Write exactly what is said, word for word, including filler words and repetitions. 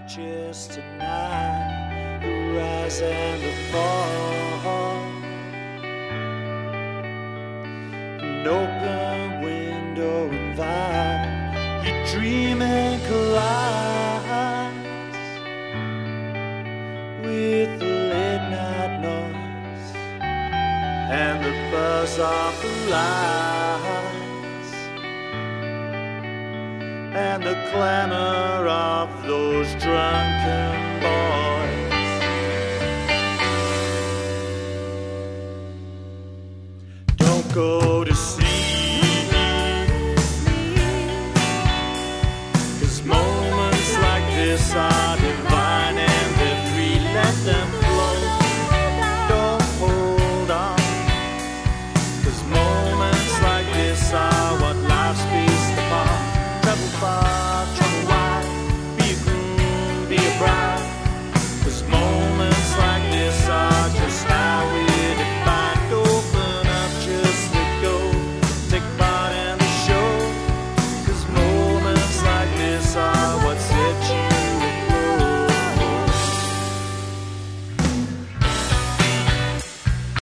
just tonight, the rise and the fall. An open window invite your dream and collides with the late night noise and the buzz of the lights and the clamor of those drunken boys. Don't go to sleep, 'cause moments like this are